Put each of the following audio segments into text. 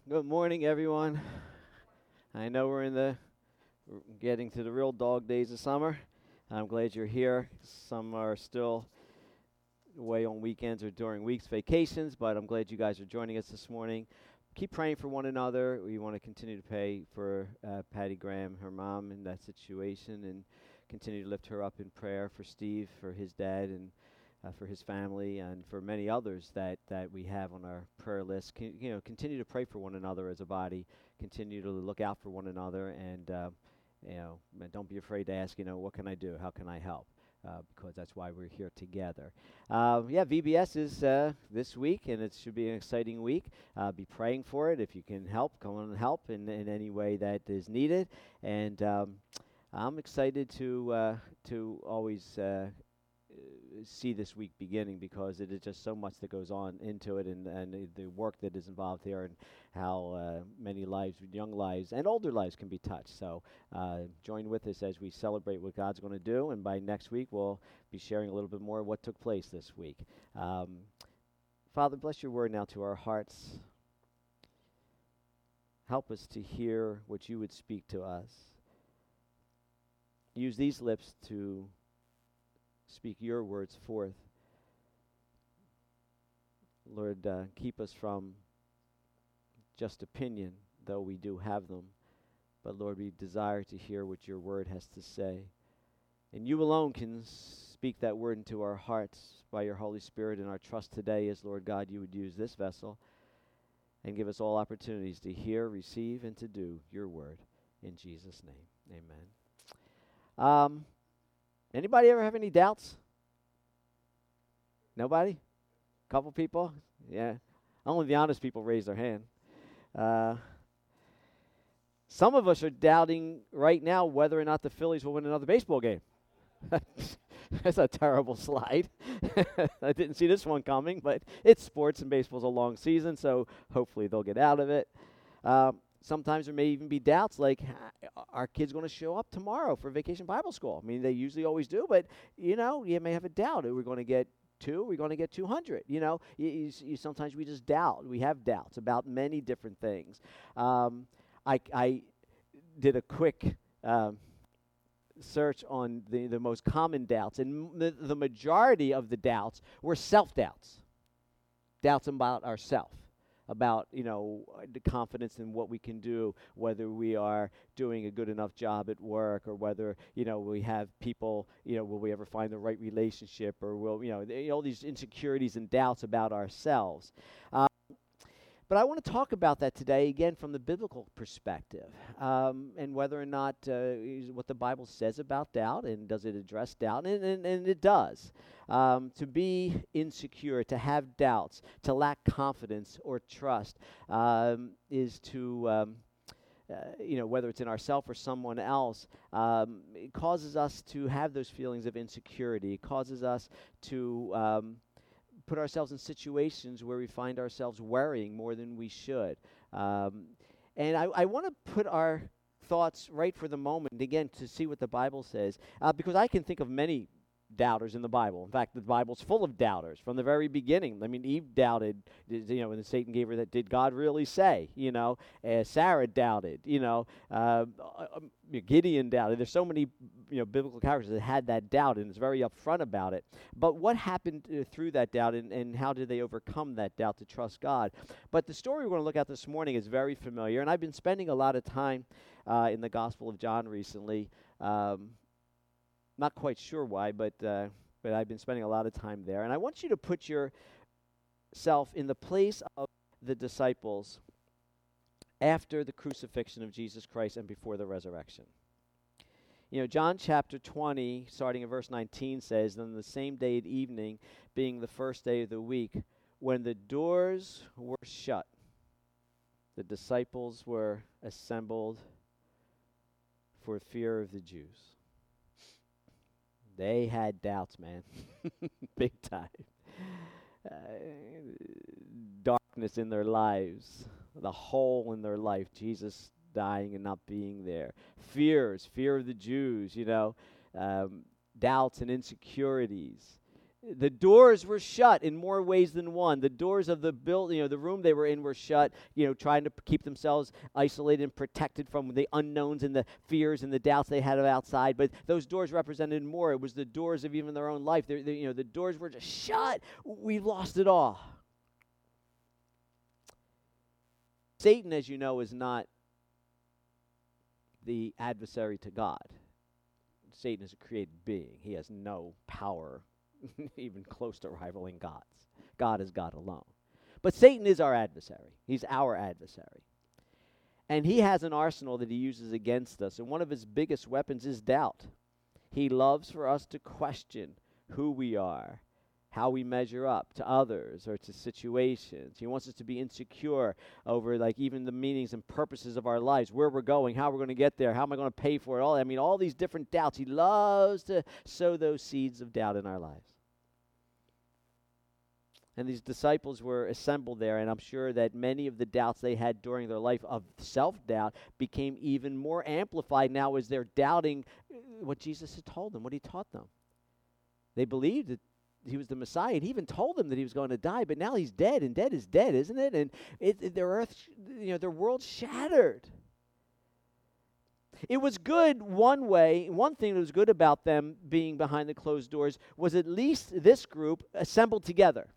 Good morning, everyone. I know we're getting to the real dog days of summer. I'm glad you're here. Some are still away on weekends or during weeks, vacations, but I'm glad you guys are joining us this morning. Keep praying for one another. We want to continue to pray for Patty Graham, her mom, in that situation, and continue to lift her up in prayer for Steve, for his dad, and for his family, and for many others that we have on our prayer list. Continue to pray for one another as a body. Continue to look out for one another, and don't be afraid to ask. What can I do? How can I help? Because that's why we're here together. VBS is this week, and it should be an exciting week. Be praying for it. If you can help, come on and help in any way that is needed. And I'm excited to always see this week beginning, because it is just so much that goes on into it, and the work that is involved here, and how many lives, young lives and older lives, can be touched. So join with us as we celebrate what God's going to do, and by next week we'll be sharing a little bit more of what took place this week. Father, bless your word now to our hearts. Help us to hear what you would speak to us. Use these lips to speak your words forth. Lord, keep us from just opinion, though we do have them. But Lord, we desire to hear what your word has to say. And you alone can speak that word into our hearts by your Holy Spirit. And our trust today is, Lord God, you would use this vessel and give us all opportunities to hear, receive, and to do your word. In Jesus' name, amen. Anybody ever have any doubts? Nobody? Couple people? Yeah. Only the honest people raise their hand. Some of us are doubting right now whether or not the Phillies will win another baseball game. That's a terrible slide. I didn't see this one coming, but it's sports, and baseball's a long season, so hopefully they'll get out of it. Sometimes there may even be doubts like, are kids going to show up tomorrow for Vacation Bible School? I mean, they usually always do, but, you may have a doubt. Are we going to get 2? Are we going to get 200? Sometimes we just doubt. We have doubts about many different things. I did a quick search on the most common doubts, and the majority of the doubts were self-doubts, doubts about ourselves, about the confidence in what we can do, whether we are doing a good enough job at work, or whether we have people, will we ever find the right relationship, or will all these insecurities and doubts about ourselves. But I want to talk about that today, again, from the biblical perspective, and whether or not what the Bible says about doubt, and does it address doubt, and it does. To be insecure, to have doubts, to lack confidence or trust, is to, whether it's in ourselves or someone else, it causes us to have those feelings of insecurity. It causes us to put ourselves in situations where we find ourselves worrying more than we should. And I want to put our thoughts right for the moment, again, to see what the Bible says, because I can think of many doubters in the Bible. In fact, the Bible's full of doubters from the very beginning. I mean, Eve doubted, when Satan gave her that, did God really say? Sarah doubted, Gideon doubted. There's so many, biblical characters that had that doubt, and it's very upfront about it. But what happened through that doubt, and how did they overcome that doubt to trust God? But the story we're going to look at this morning is very familiar, and I've been spending a lot of time in the Gospel of John recently. Not quite sure why, but I've been spending a lot of time there. And I want you to put yourself in the place of the disciples after the crucifixion of Jesus Christ and before the resurrection. John chapter 20, starting in verse 19, says, "Then the same day at evening, being the first day of the week, when the doors were shut, the disciples were assembled for fear of the Jews." They had doubts, man. Big time. Darkness in their lives. The hole in their life. Jesus dying and not being there. Fear of the Jews, doubts and insecurities. The doors were shut in more ways than one. The doors of the the room they were in were shut, trying to keep themselves isolated and protected from the unknowns and the fears and the doubts they had of outside. But those doors represented more. It was the doors of even their own life. The doors were just shut. We lost it all. Satan, as you know, is not the adversary to God. Satan is a created being. He has no power even close to rivaling God's. God is God alone. But Satan is our adversary. He's our adversary. And he has an arsenal that he uses against us. And one of his biggest weapons is doubt. He loves for us to question who we are, how we measure up to others or to situations. He wants us to be insecure over even the meanings and purposes of our lives, where we're going, how we're going to get there, how am I going to pay for it, all these different doubts. He loves to sow those seeds of doubt in our lives. And these disciples were assembled there, and I'm sure that many of the doubts they had during their life of self-doubt became even more amplified now as they're doubting what Jesus had told them, what he taught them. They believed that he was the Messiah, and he even told them that he was going to die, but now he's dead, and dead is dead, isn't it? And their world shattered. It was good one way. One thing that was good about them being behind the closed doors was at least this group assembled together.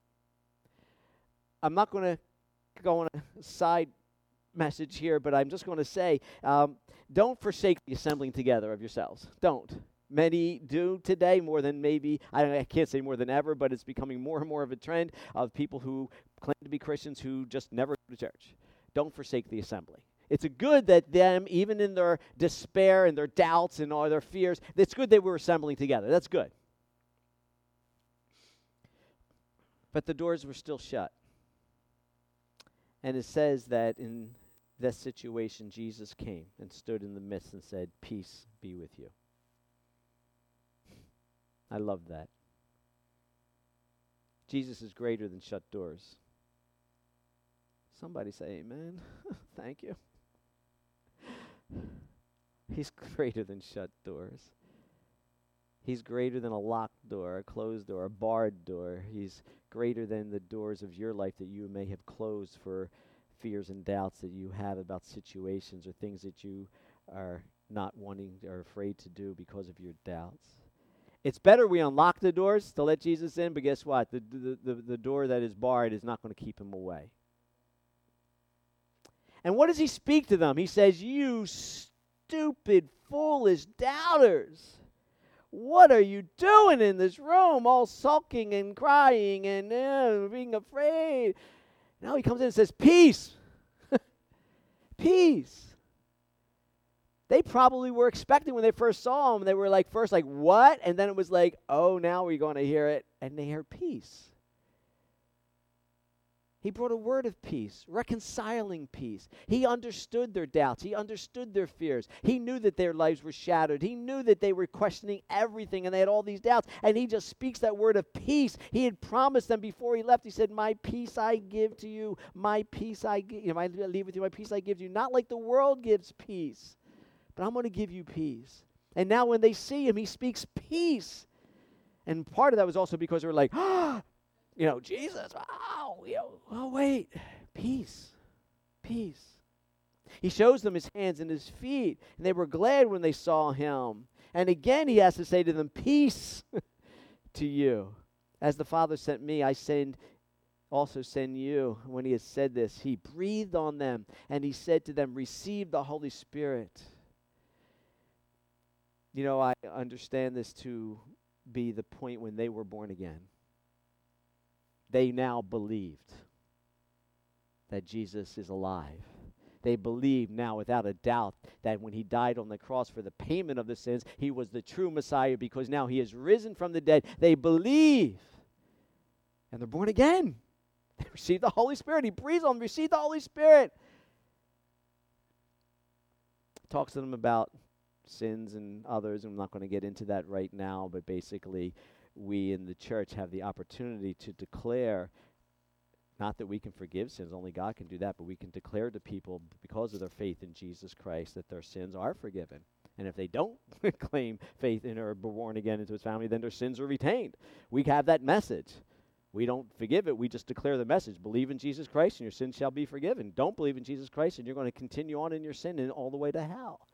I'm not going to go on a side message here, but I'm just going to say, don't forsake the assembling together of yourselves. Don't. Many do today more than maybe, I can't say more than ever, but it's becoming more and more of a trend of people who claim to be Christians who just never go to church. Don't forsake the assembly. It's good that them, even in their despair and their doubts and all their fears, it's good they were assembling together. That's good. But the doors were still shut. And it says that in this situation, Jesus came and stood in the midst and said, "Peace be with you." I love that. Jesus is greater than shut doors. Somebody say amen. Thank you. He's greater than shut doors. He's greater than a locked door, a closed door, a barred door. He's greater than the doors of your life that you may have closed for fears and doubts that you have about situations or things that you are not wanting or afraid to do because of your doubts. It's better we unlock the doors to let Jesus in, but guess what? The door that is barred is not going to keep him away. And what does he speak to them? He says, "You stupid, foolish doubters. What are you doing in this room, all sulking and crying and being afraid?" Now he comes in and says, "Peace." Peace. They probably were expecting when they first saw him, they were first what? And then it was oh, now we're going to hear it. And they heard peace. He brought a word of peace, reconciling peace. He understood their doubts. He understood their fears. He knew that their lives were shattered. He knew that they were questioning everything and they had all these doubts. And he just speaks that word of peace. He had promised them before he left. He said, "My peace I give to you. My peace I leave with you. My peace I give to you. Not like the world gives peace, but I'm going to give you peace." And now when they see him, he speaks peace. And part of that was also because they were Jesus, oh wait, peace, peace. He shows them his hands and his feet, and they were glad when they saw him. And again he has to say to them, "Peace to you. As the Father sent me, I also send you." When he had said this, he breathed on them, and he said to them, "Receive the Holy Spirit." I understand this to be the point when they were born again. They now believed that Jesus is alive. They believe now without a doubt that when he died on the cross for the payment of the sins, he was the true Messiah because now he has risen from the dead. They believe. And they're born again. They receive the Holy Spirit. He breathes on them. Receive the Holy Spirit. Talks to them about sins and others. I'm not going to get into that right now, but basically we in the church have the opportunity to declare, not that we can forgive sins, only God can do that, but we can declare to people because of their faith in Jesus Christ that their sins are forgiven. And if they don't claim faith in or are born again into his family, then their sins are retained. We have that message. We don't forgive it. We just declare the message. Believe in Jesus Christ and your sins shall be forgiven. Don't believe in Jesus Christ and you're going to continue on in your sin and all the way to hell.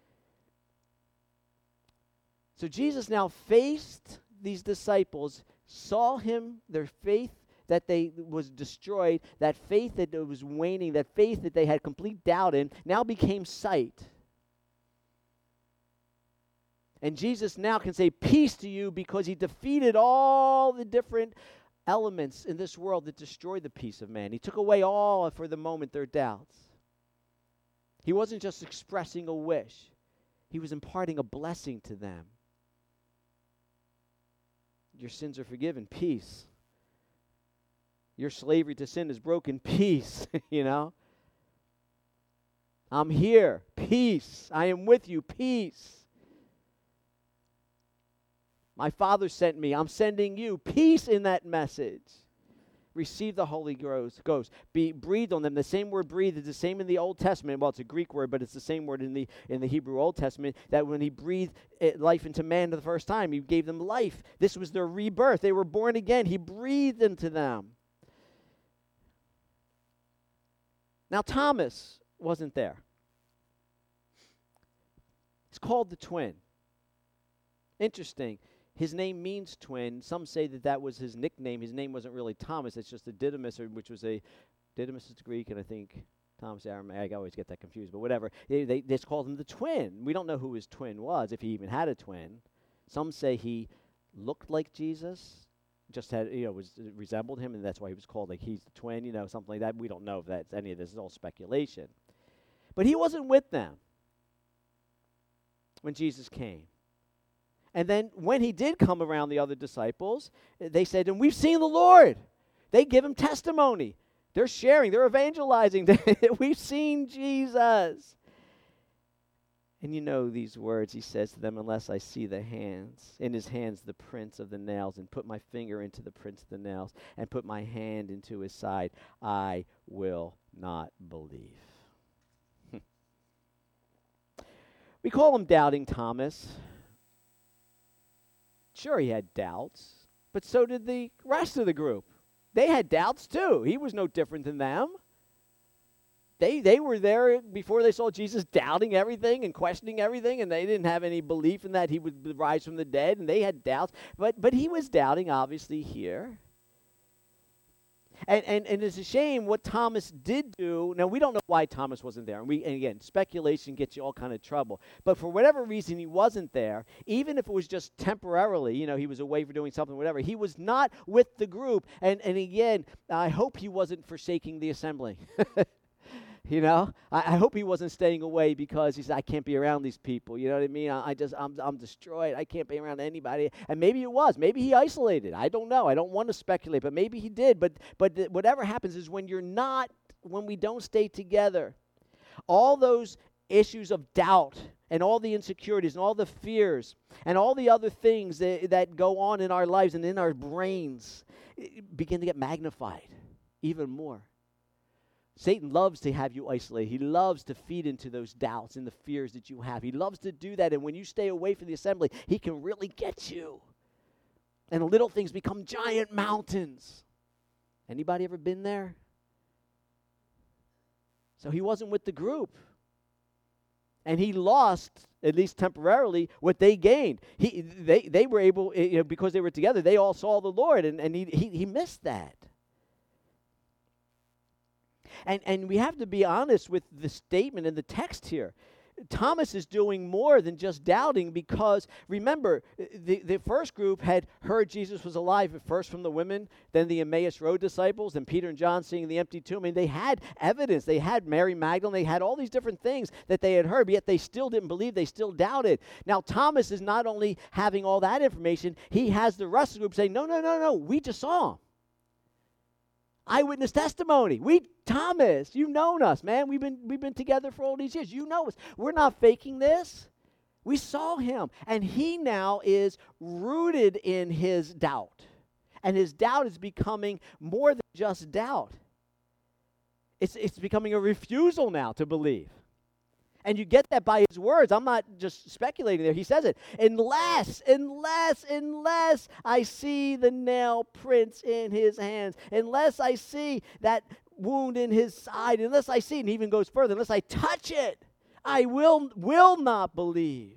So Jesus now faced these disciples, saw their faith that they was destroyed, that faith that was waning, that faith that they had complete doubt in, now became sight. And Jesus now can say peace to you because he defeated all the different elements in this world that destroy the peace of man. He took away all, for the moment, their doubts. He wasn't just expressing a wish. He was imparting a blessing to them. Your sins are forgiven. Peace. Your slavery to sin is broken. Peace. I'm here. Peace. I am with you. Peace. My Father sent me. I'm sending you. Peace in that message. Receive the Holy Ghost. Be breathed on them. The same word breathe is the same in the Old Testament. Well, it's a Greek word, but it's the same word in the Hebrew Old Testament, that when he breathed life into man the first time, he gave them life. This was their rebirth. They were born again. He breathed into them. Now, Thomas wasn't there. He's called the twin. Interesting. His name means twin. Some say that was his nickname. His name wasn't really Thomas. It's just a Didymus, which was Didymus is Greek, and I think Thomas Aramaic. I always get that confused, but whatever. They just called him the twin. We don't know who his twin was, if he even had a twin. Some say he looked like Jesus, just had, resembled him, and that's why he was called, like, he's the twin, something like that. We don't know if that's any of this. Is all speculation. But he wasn't with them when Jesus came. And then when he did come around the other disciples, they said, and we've seen the Lord. They give him testimony. They're sharing. They're evangelizing. We've seen Jesus. And these words he says to them, unless I see in his hands the prints of the nails, and put my finger into the prints of the nails, and put my hand into his side, I will not believe. We call him Doubting Thomas. Sure, he had doubts, but so did the rest of the group. They had doubts too. He was no different than them. They were there before they saw Jesus doubting everything and questioning everything, and they didn't have any belief in that he would rise from the dead, and they had doubts. But he was doubting, obviously, here. And it's a shame what Thomas did do. Now, we don't know why Thomas wasn't there. And again, speculation gets you all kind of trouble. But for whatever reason he wasn't there, even if it was just temporarily, he was away for doing something, whatever, he was not with the group. And again, I hope he wasn't forsaking the assembly. I hope he wasn't staying away because he said, I can't be around these people. You know what I mean? I'm destroyed. I can't be around anybody. And maybe it was. Maybe he isolated. I don't know. I don't want to speculate, but maybe he did. But whatever happens is when we don't stay together, all those issues of doubt and all the insecurities and all the fears and all the other things that go on in our lives and in our brains begin to get magnified even more. Satan loves to have you isolated. He loves to feed into those doubts and the fears that you have. He loves to do that, and when you stay away from the assembly, he can really get you. And little things become giant mountains. Anybody ever been there? So he wasn't with the group. And he lost, at least temporarily, what they gained. They were able, because they were together, they all saw the Lord, and he missed that. And we have to be honest with the statement in the text here. Thomas is doing more than just doubting, because remember, the first group had heard Jesus was alive at first from the women, then the Emmaus Road disciples, and Peter and John seeing the empty tomb. I mean, they had evidence. They had Mary Magdalene. They had all these different things that they had heard, but yet they still didn't believe. They still doubted. Now, Thomas is not only having all that information, he has the rest of the group saying, no, we just saw him. Eyewitness testimony. Thomas, you've known us, man. We've been together for all these years. You know us. We're not faking this. We saw him. And he now is rooted in his doubt. And his doubt is becoming more than just doubt. It's becoming a refusal now to believe. And you get that by his words. I'm not just speculating there. He says it. Unless I see the nail prints in his hands, unless I see that wound in his side, unless I see, and he even goes further, unless I touch it, I will not believe.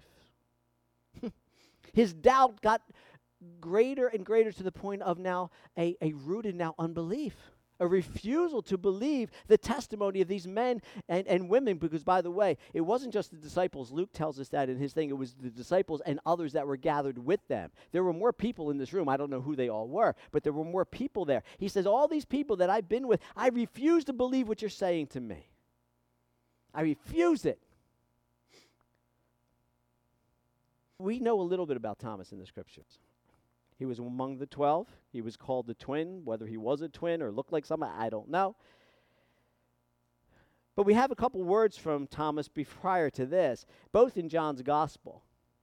His doubt got greater and greater to the point of now a rooted now unbelief. A refusal to believe the testimony of these men and women, because, by the way, it wasn't just the disciples. Luke tells us that in his thing. It was the disciples and others that were gathered with them. There were more people in this room. I don't know who they all were, but there were more people there. He says, all these people that I've been with, I refuse to believe what you're saying to me. I refuse it. We know a little bit about Thomas in the scriptures. He was among the 12. He was called the twin. Whether he was a twin or looked like somebody, I don't know. But we have a couple words from Thomas prior to this, both in John's gospel.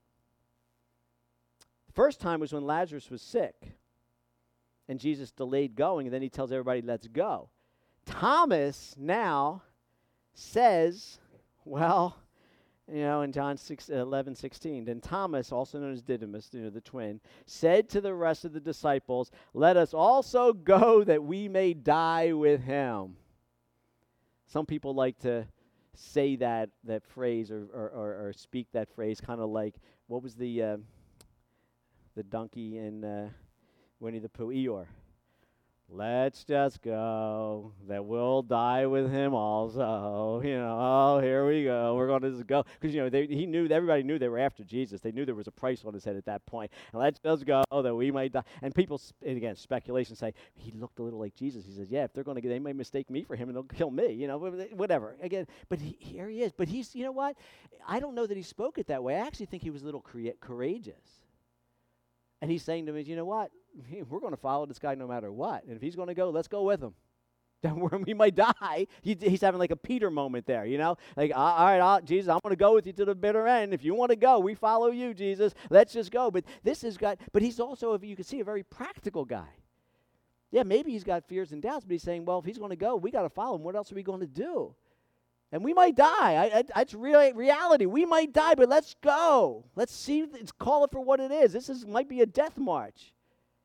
The first time was when Lazarus was sick, and Jesus delayed going, and then he tells everybody, let's go. Thomas now says, well, in John 11:16, then Thomas, also known as Didymus, the twin, said to the rest of the disciples, let us also go that we may die with him. Some people like to say that phrase or speak that phrase kind of like, what was the donkey in Winnie the Pooh, Eeyore? Let's just go, that we'll die with him also. Here we go. We're going to just go. Because, everybody knew they were after Jesus. They knew there was a price on his head at that point. And let's just go that we might die. And people, and again, speculation say, he looked a little like Jesus. He says, yeah, if they're going to they may mistake me for him and they'll kill me, whatever. Again, but here he is. But he's, you know what? I don't know that he spoke it that way. I actually think he was a little courageous. And he's saying to me, you know what? We're going to follow this guy no matter what. And if he's going to go, let's go with him. Then we might die. He's having like a Peter moment there, Like, all right, Jesus, I'm going to go with you to the bitter end. If you want to go, we follow you, Jesus. Let's just go. But but he's also, if you can see, a very practical guy. Yeah, maybe he's got fears and doubts, but he's saying, well, if he's going to go, we got to follow him. What else are we going to do? And we might die. It's really reality. We might die, but let's go. Let's see. Let's call it for what it is. Might be a death march.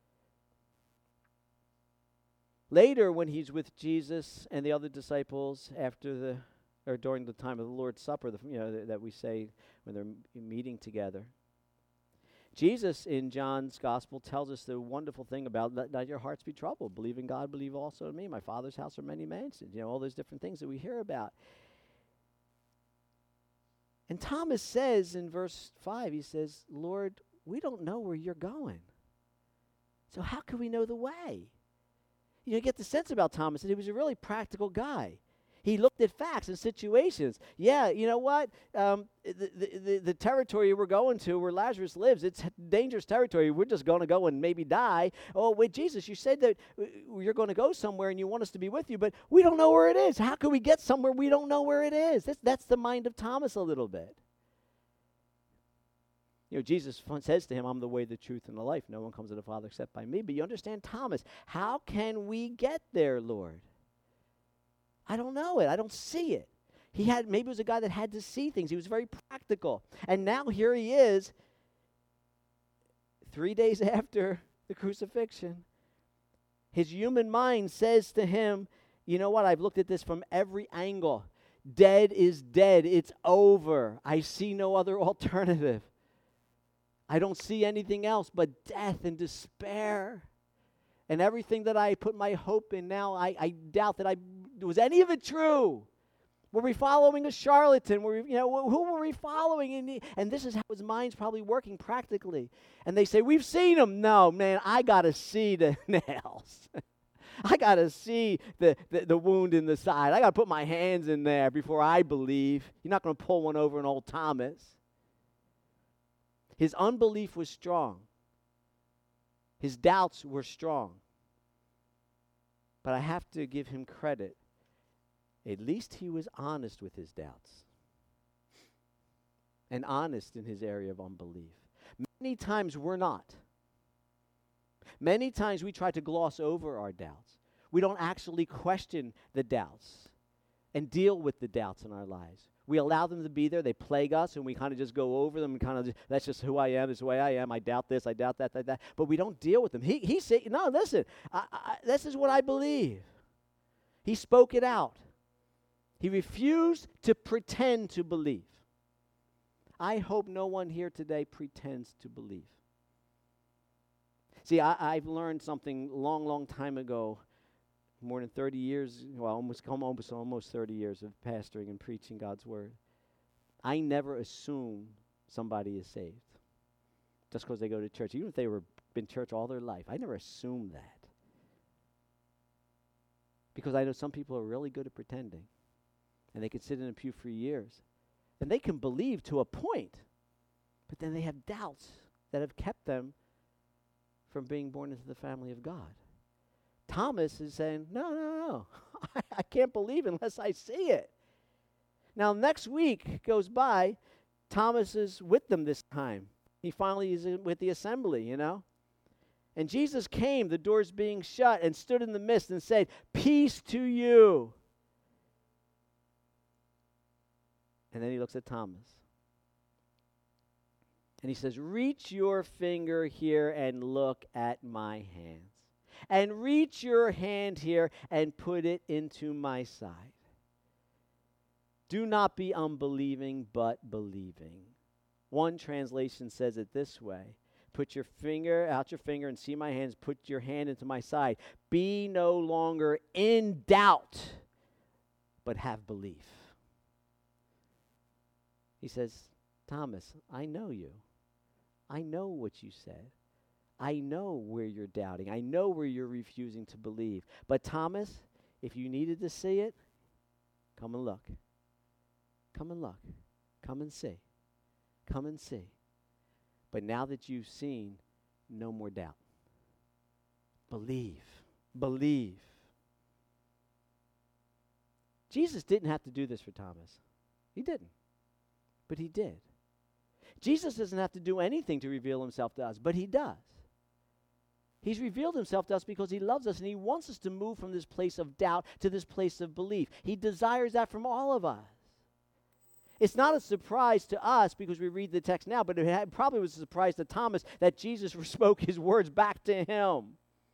Later, when he's with Jesus and the other disciples during the time of the Lord's Supper, that we say when they're meeting together, Jesus in John's gospel tells us the wonderful thing about let your hearts be troubled. Believe in God, believe also in me. My Father's house are many mansions. All those different things that we hear about. And Thomas says in verse 5, he says, Lord, we don't know where you're going. So how can we know the way? You get the sense about Thomas that he was a really practical guy. He looked at facts and situations. Yeah, you know what? The territory we're going to, where Lazarus lives, it's dangerous territory. We're just going to go and maybe die. Oh, wait, Jesus, you said that you're going to go somewhere and you want us to be with you, but we don't know where it is. How can we get somewhere we don't know where it is? That's the mind of Thomas a little bit. Jesus says to him, I'm the way, the truth, and the life. No one comes to the Father except by me. But you understand, Thomas, how can we get there, Lord? I don't know it. I don't see it. Maybe it was a guy that had to see things. He was very practical. And now here he is, 3 days after the crucifixion. His human mind says to him, you know what? I've looked at this from every angle. Dead is dead. It's over. I see no other alternative. I don't see anything else but death and despair. And everything that I put my hope in now, I doubt that was any of it true. Were we following a charlatan? Who were we following? And this is how his mind's probably working practically. And they say, we've seen him. No, man, I got to see the nails. I got to see the wound in the side. I got to put my hands in there before I believe. You're not going to pull one over an old Thomas. His unbelief was strong. His doubts were strong. But I have to give him credit. At least he was honest with his doubts. And honest in his area of unbelief. Many times we're not. Many times we try to gloss over our doubts. We don't actually question the doubts. and deal with the doubts in our lives. We allow them to be there. They plague us, and we kind of just go over them and kind of, that's just who I am. This is the way I am. I doubt this. I doubt that. But we don't deal with them. He said, no, listen, this is what I believe. He spoke it out. He refused to pretend to believe. I hope no one here today pretends to believe. See, I've learned something long time ago, more than 30 years, well, almost 30 years of pastoring and preaching God's word. I never assume somebody is saved just because they go to church. Even if they were been church all their life, I never assume that. Because I know some people are really good at pretending. And they can sit in a pew for years. And they can believe to a point, but then they have doubts that have kept them from being born into the family of God. Thomas is saying, no, I can't believe unless I see it. Now, next week goes by, Thomas is with them this time. He finally is with the assembly, And Jesus came, the doors being shut, and stood in the midst and said, "Peace to you." And then he looks at Thomas. And he says, "Reach your finger here and look at my hands. And reach your hand here and put it into my side. Do not be unbelieving, but believing." One translation says it this way: "Put your finger and see my hands. Put your hand into my side. Be no longer in doubt, but have belief." He says, "Thomas, I know you. I know what you said. I know where you're doubting. I know where you're refusing to believe. But Thomas, if you needed to see it, come and look. Come and look. Come and see. Come and see. But now that you've seen, no more doubt. Believe. Believe." Jesus didn't have to do this for Thomas. He didn't. But he did. Jesus doesn't have to do anything to reveal himself to us, but he does. He's revealed himself to us because he loves us, and he wants us to move from this place of doubt to this place of belief. He desires that from all of us. It's not a surprise to us because we read the text now, but it probably was a surprise to Thomas that Jesus spoke his words back to him.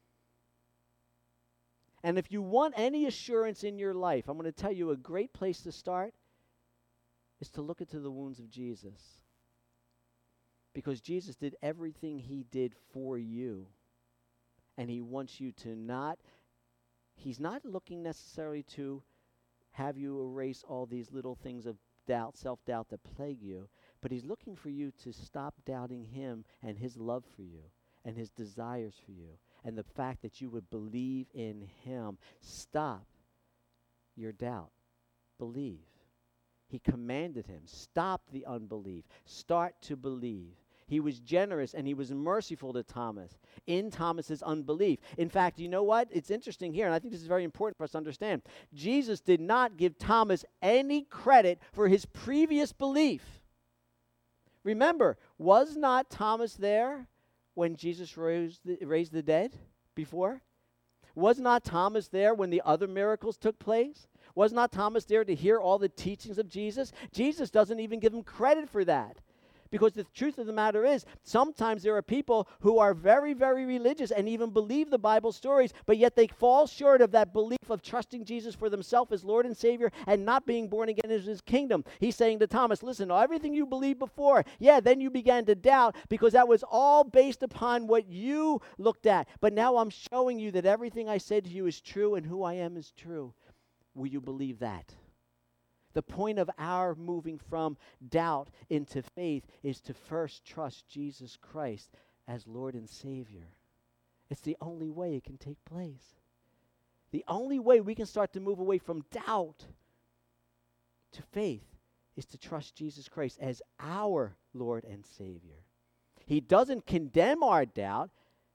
And if you want any assurance in your life, I'm going to tell you a great place to start is to look into the wounds of Jesus. Because Jesus did everything he did for you. And he wants you to he's not looking necessarily to have you erase all these little things of doubt, self-doubt that plague you, but he's looking for you to stop doubting him and his love for you and his desires for you and the fact that you would believe in him. Stop your doubt. Believe. He commanded him, stop the unbelief. Start to believe. He was generous and he was merciful to Thomas in Thomas's unbelief. In fact, you know what? It's interesting here, and I think this is very important for us to understand. Jesus did not give Thomas any credit for his previous belief. Remember, was not Thomas there when Jesus raised the dead before? Was not Thomas there when the other miracles took place? Was not Thomas there to hear all the teachings of Jesus? Jesus doesn't even give him credit for that. Because the truth of the matter is, sometimes there are people who are very, very religious and even believe the Bible stories, but yet they fall short of that belief of trusting Jesus for themselves as Lord and Savior and not being born again into his kingdom. He's saying to Thomas, listen, everything you believed before, then you began to doubt because that was all based upon what you looked at. But now I'm showing you that everything I said to you is true and who I am is true. Will you believe that? The point of our moving from doubt into faith is to first trust Jesus Christ as Lord and Savior. It's the only way it can take place. The only way we can start to move away from doubt to faith is to trust Jesus Christ as our Lord and Savior. He doesn't condemn our doubt,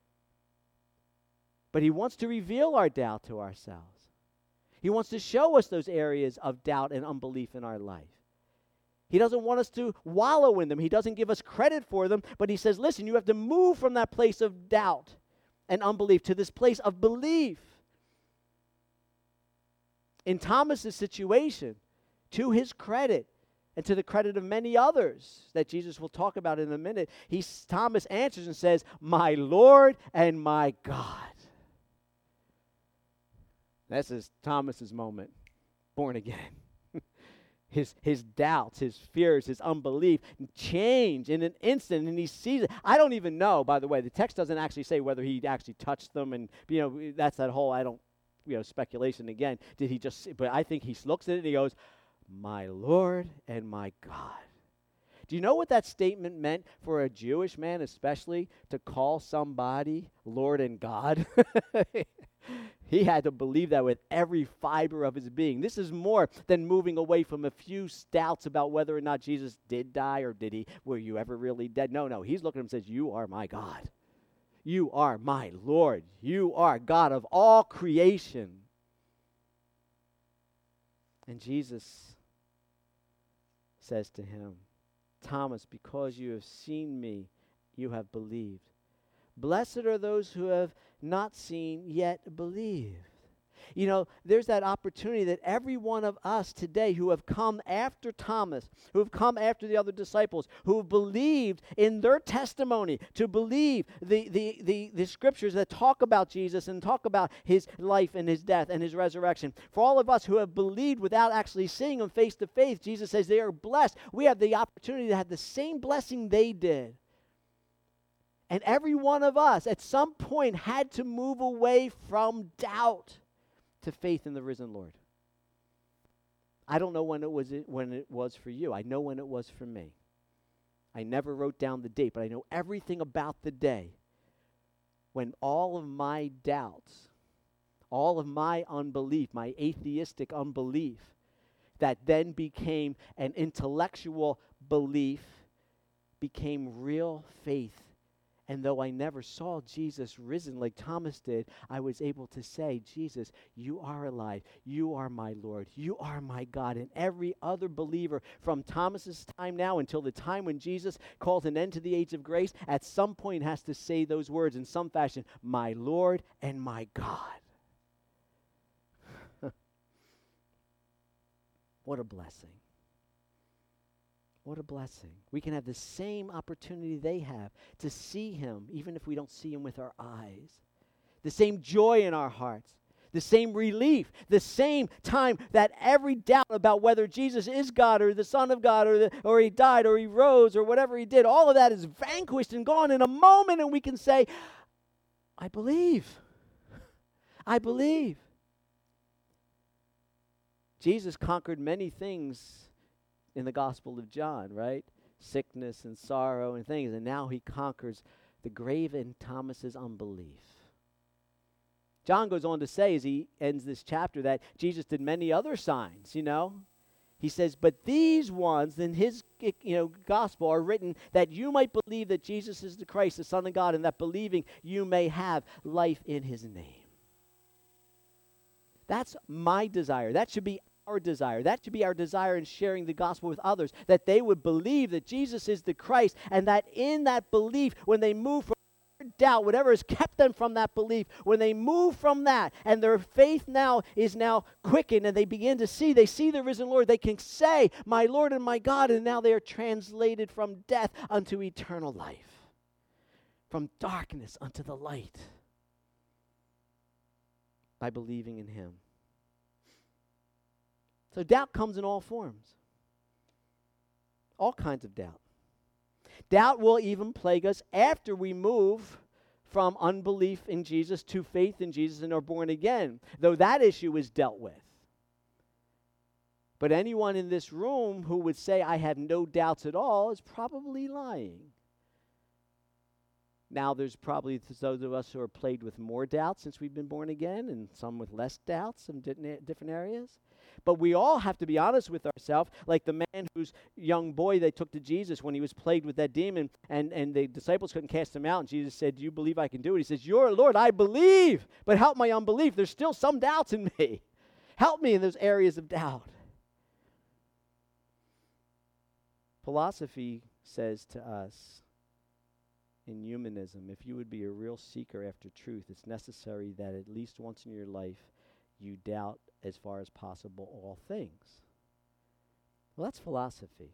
but he wants to reveal our doubt to ourselves. He wants to show us those areas of doubt and unbelief in our life. He doesn't want us to wallow in them. He doesn't give us credit for them, but he says, listen, you have to move from that place of doubt and unbelief to this place of belief. In Thomas's situation, to his credit, and to the credit of many others that Jesus will talk about in a minute, Thomas answers and says, "My Lord and my God." This is Thomas's moment, born again. His doubts, his fears, his unbelief change in an instant, and he sees it. I don't even know, by the way, the text doesn't actually say whether he actually touched them, and that's that whole, speculation again. Did he just see? But I think he looks at it and he goes, "My Lord and my God." Do you know what that statement meant for a Jewish man, especially, to call somebody Lord and God? He had to believe that with every fiber of his being. This is more than moving away from a few doubts about whether or not Jesus did die or were you ever really dead? No. He's looking at him and says, "You are my God. You are my Lord. You are God of all creation." And Jesus says to him, "Thomas, because you have seen me, you have believed. Blessed are those who have not seen yet believed." There's that opportunity that every one of us today who have come after Thomas, who have come after the other disciples, who have believed in their testimony, to believe the scriptures that talk about Jesus and talk about his life and his death and his resurrection. For all of us who have believed without actually seeing him face to face, Jesus says they are blessed. We have the opportunity to have the same blessing they did. And every one of us at some point had to move away from doubt to faith in the risen Lord. I don't know when it was for you. I know when it was for me. I never wrote down the date, but I know everything about the day when all of my doubts, all of my unbelief, my atheistic unbelief, that then became an intellectual belief, became real faith. And though I never saw Jesus risen like Thomas did, I was able to say, "Jesus, you are alive. You are my Lord. You are my God." And every other believer from Thomas's time now until the time when Jesus calls an end to the age of grace, at some point has to say those words in some fashion, "My Lord and my God." What a blessing. What a blessing. We can have the same opportunity they have to see him, even if we don't see him with our eyes. The same joy in our hearts. The same relief. The same time that every doubt about whether Jesus is God or the Son of God or he died or he rose or whatever he did, all of that is vanquished and gone in a moment, and we can say, "I believe. I believe." Jesus conquered many things in the Gospel of John, right? Sickness and sorrow and things. And now he conquers the grave in Thomas's unbelief. John goes on to say, as he ends this chapter, that Jesus did many other signs, He says, "But these ones in his gospel are written that you might believe that Jesus is the Christ, the Son of God, and that believing you may have life in his name." That's my desire. That should be our desire. That should be our desire in sharing the gospel with others, that they would believe that Jesus is the Christ, and that in that belief, when they move from doubt, whatever has kept them from that belief, when they move from that and their faith is now quickened and they begin to see, they see the risen Lord, they can say, "My Lord and my God," and now they are translated from death unto eternal life, from darkness unto the light, by believing in him. So doubt comes in all forms. All kinds of doubt. Doubt will even plague us after we move from unbelief in Jesus to faith in Jesus and are born again, though that issue is dealt with. But anyone in this room who would say, "I have no doubts at all," is probably lying. Now, there's probably those of us who are plagued with more doubts since we've been born again, and some with less doubts in different areas. But we all have to be honest with ourselves, like the man whose young boy they took to Jesus when he was plagued with that demon, and the disciples couldn't cast him out. And Jesus said, "Do you believe I can do it?" He says, "You're Lord, I believe, but help my unbelief. There's still some doubts in me. Help me in those areas of doubt." Philosophy says to us, in humanism, if you would be a real seeker after truth, it's necessary that at least once in your life you doubt as far as possible, all things. Well, that's philosophy.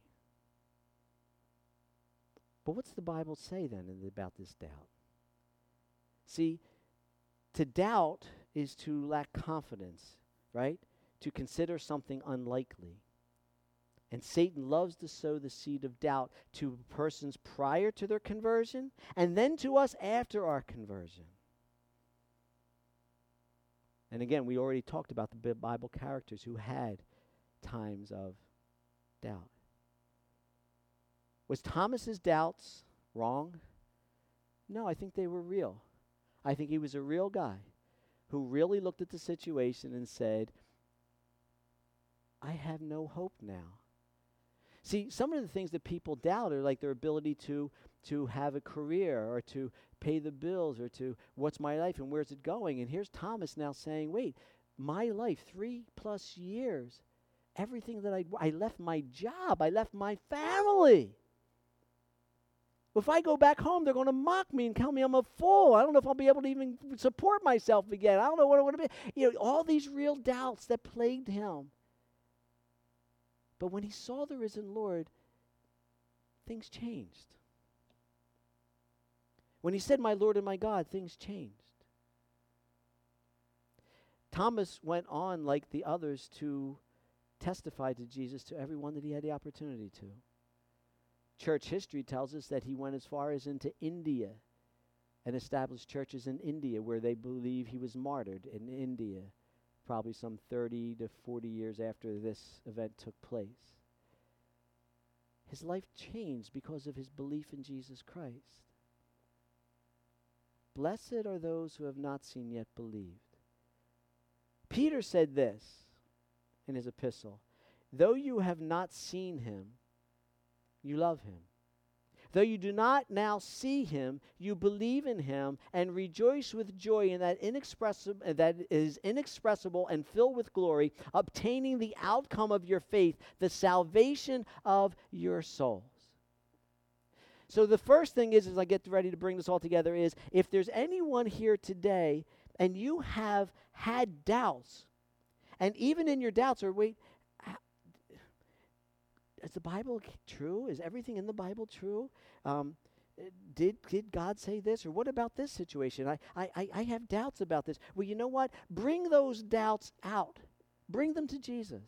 But what's the Bible say then about this doubt? See, to doubt is to lack confidence, right? To consider something unlikely. And Satan loves to sow the seed of doubt to persons prior to their conversion and then to us after our conversion. And again, we already talked about the Bible characters who had times of doubt. Was Thomas's doubts wrong? No, I think they were real. I think he was a real guy who really looked at the situation and said, I have no hope now. See, some of the things that people doubt are like their ability to have a career or to pay the bills or to what's my life and where's it going. And here's Thomas now saying, wait, my life, 3+ years, everything that I left my job, I left my family. If I go back home, they're going to mock me and tell me I'm a fool. I don't know if I'll be able to even support myself again. I don't know what I'm going to be. You know, all these real doubts that plagued him. But when he saw the risen Lord, things changed. When he said, my Lord and my God, things changed. Thomas went on, like the others, to testify to Jesus to everyone that he had the opportunity to. Church history tells us that he went as far as into India and established churches in India where they believe he was martyred in India, probably some 30 to 40 years after this event took place. His life changed because of his belief in Jesus Christ. Blessed are those who have not seen yet believed. Peter said this in his epistle, though you have not seen him, you love him. Though you do not now see him, you believe in him and rejoice with joy in that is inexpressible and filled with glory, obtaining the outcome of your faith, the salvation of your souls. So the first thing is, as I get ready to bring this all together, is if there's anyone here today and you have had doubts, and even in your doubts, or wait, is the Bible true? Is everything in the Bible true? Did God say this? Or what about this situation? I have doubts about this. Well, you know what? Bring those doubts out. Bring them to Jesus.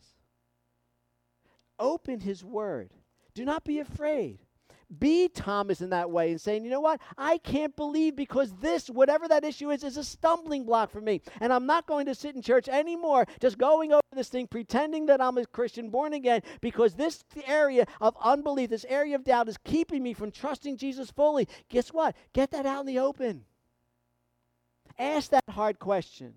Open his word. Do not be afraid. Be Thomas in that way and saying, you know what? I can't believe because this, whatever that issue is a stumbling block for me. And I'm not going to sit in church anymore just going over this thing, pretending that I'm a Christian born again, because this area of unbelief, this area of doubt is keeping me from trusting Jesus fully. Guess what? Get that out in the open. Ask that hard question.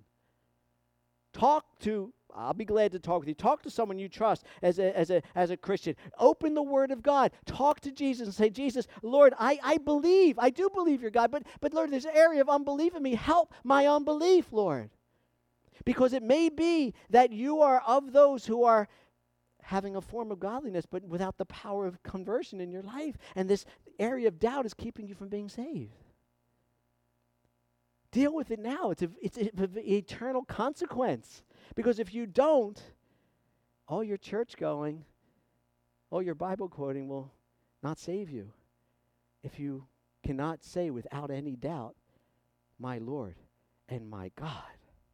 I'll be glad to talk with you. Talk to someone you trust as a Christian. Open the Word of God. Talk to Jesus and say, Jesus, Lord, I believe. I do believe you're God. But Lord, there's an area of unbelief in me. Help my unbelief, Lord. Because it may be that you are of those who are having a form of godliness, but without the power of conversion in your life. And this area of doubt is keeping you from being saved. Deal with it now. It's an eternal consequence. Because if you don't, all your church going, all your Bible quoting will not save you. If you cannot say without any doubt, my Lord and my God.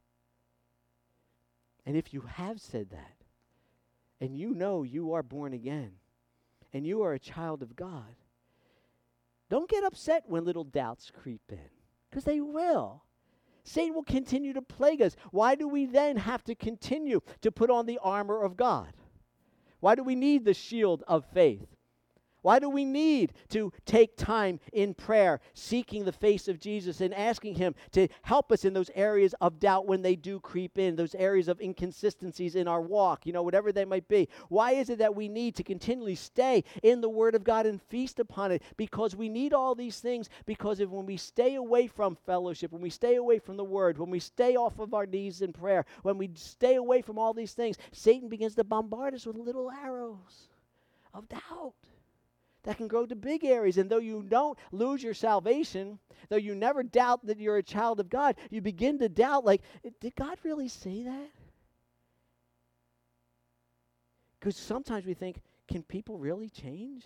And if you have said that, and you know you are born again, and you are a child of God, don't get upset when little doubts creep in, because they will. Satan will continue to plague us. Why do we then have to continue to put on the armor of God? Why do we need the shield of faith? Why do we need to take time in prayer, seeking the face of Jesus and asking him to help us in those areas of doubt when they do creep in, those areas of inconsistencies in our walk, whatever they might be? Why is it that we need to continually stay in the Word of God and feast upon it? Because we need all these things, because when we stay away from fellowship, when we stay away from the Word, when we stay off of our knees in prayer, when we stay away from all these things, Satan begins to bombard us with little arrows of doubt that can grow to big areas. And though you don't lose your salvation, though you never doubt that you're a child of God, you begin to doubt, like, did God really say that? Because sometimes we think, can people really change?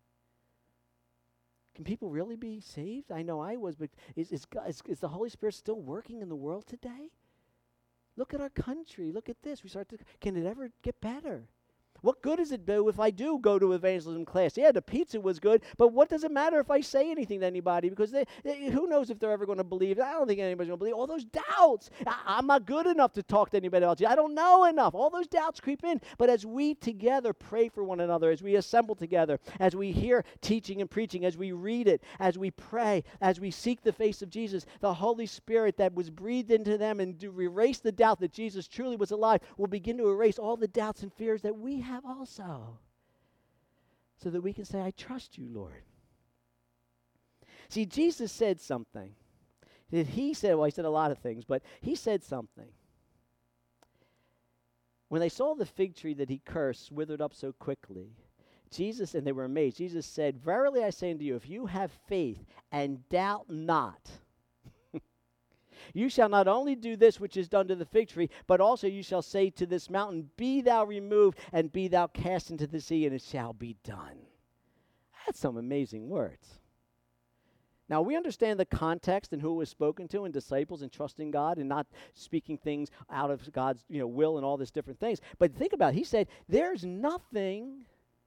Can people really be saved? I know I was, but is the Holy Spirit still working in the world today? Look at our country. Look at this. Can it ever get better? What good does it do if I do go to evangelism class? Yeah, the pizza was good, but what does it matter if I say anything to anybody? Because who knows if they're ever going to believe? I don't think anybody's going to believe. All those doubts. I'm not good enough to talk to anybody else. I don't know enough. All those doubts creep in. But as we together pray for one another, as we assemble together, as we hear teaching and preaching, as we read it, as we pray, as we seek the face of Jesus, the Holy Spirit that was breathed into them and to erase the doubt that Jesus truly was alive will begin to erase all the doubts and fears that we have also, so that we can say, I trust you, Lord. See, Jesus said something. He said a lot of things, but he said something. When they saw the fig tree that he cursed withered up so quickly, and they were amazed, Jesus said, verily I say unto you, if you have faith and doubt not, you shall not only do this which is done to the fig tree, but also you shall say to this mountain, be thou removed, and be thou cast into the sea, and it shall be done. That's some amazing words. Now, we understand the context and who it was spoken to, and disciples, and trusting God, and not speaking things out of God's will and all these different things. But think about it. He said, there's nothing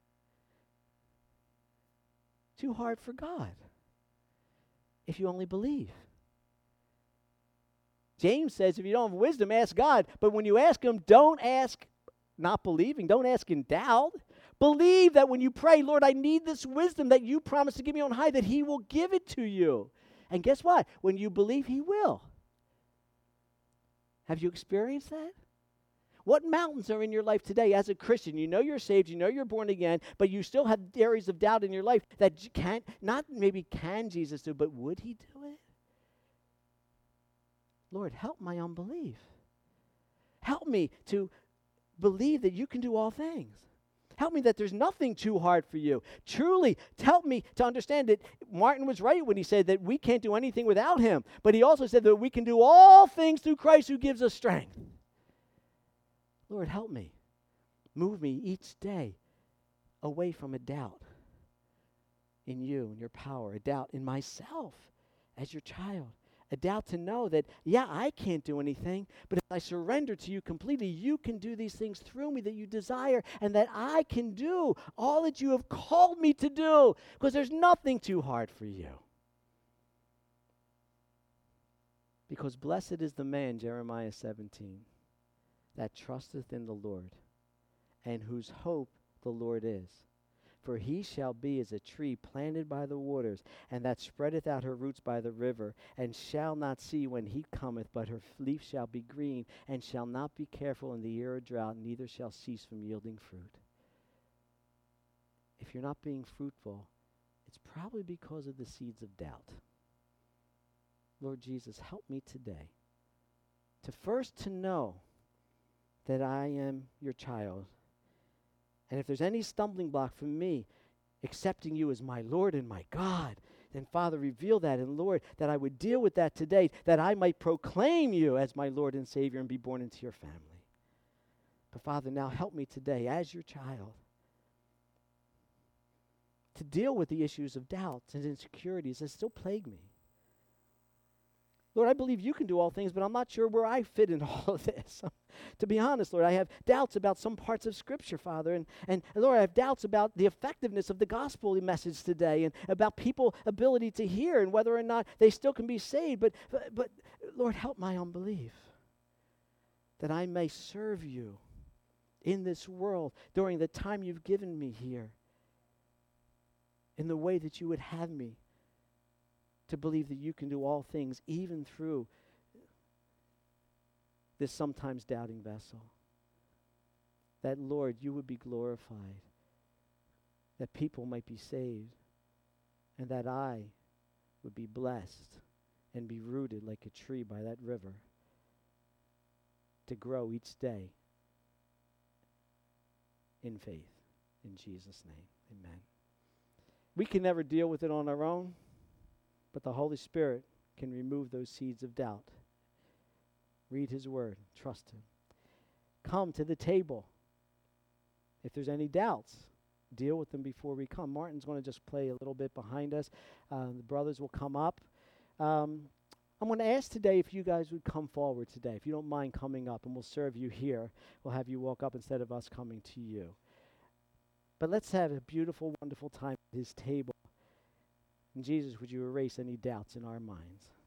too hard for God if you only believe. James says, if you don't have wisdom, ask God. But when you ask him, don't ask not believing. Don't ask in doubt. Believe that when you pray, Lord, I need this wisdom that you promised to give me on high, that he will give it to you. And guess what? When you believe, he will. Have you experienced that? What mountains are in your life today as a Christian? You know you're saved, you know you're born again, but you still have areas of doubt in your life that can Jesus do, but would he do it? Lord, help my unbelief. Help me to believe that you can do all things. Help me that there's nothing too hard for you. Truly, help me to understand that Martin was right when he said that we can't do anything without him. But he also said that we can do all things through Christ who gives us strength. Lord, help me. Move me each day away from a doubt in you and your power, a doubt in myself as your child. A doubt to know that, I can't do anything, but if I surrender to you completely, you can do these things through me that you desire, and that I can do all that you have called me to do, because there's nothing too hard for you. Because blessed is the man, Jeremiah 17, that trusteth in the Lord, and whose hope the Lord is. For he shall be as a tree planted by the waters, and that spreadeth out her roots by the river, and shall not see when heat cometh, but her leaf shall be green, and shall not be careful in the year of drought, neither shall cease from yielding fruit. If you're not being fruitful, it's probably because of the seeds of doubt. Lord Jesus, help me today to know that I am your child. And if there's any stumbling block for me accepting you as my Lord and my God, then Father, reveal that. And Lord, that I would deal with that today, that I might proclaim you as my Lord and Savior and be born into your family. But Father, now help me today as your child to deal with the issues of doubts and insecurities that still plague me. Lord, I believe you can do all things, but I'm not sure where I fit in all of this. To be honest, Lord, I have doubts about some parts of Scripture, Father. And Lord, I have doubts about the effectiveness of the gospel message today, and about people's ability to hear and whether or not they still can be saved. But Lord, help my unbelief, that I may serve you in this world during the time you've given me here, in the way that you would have me to believe that you can do all things, even through this sometimes doubting vessel. That, Lord, you would be glorified, that people might be saved, and that I would be blessed and be rooted like a tree by that river to grow each day in faith. In Jesus' name, amen. We can never deal with it on our own, but the Holy Spirit can remove those seeds of doubt. Read his word. Trust him. Come to the table If there's any doubts, deal with them before we come. Martin's going to just play a little bit behind us. The brothers will come up. I'm going to ask today if you guys would come forward today, if you don't mind coming up, and we'll serve you here. We'll have you walk up instead of us coming to you. But let's have a beautiful, wonderful time at his table. And Jesus, would you erase any doubts in our minds?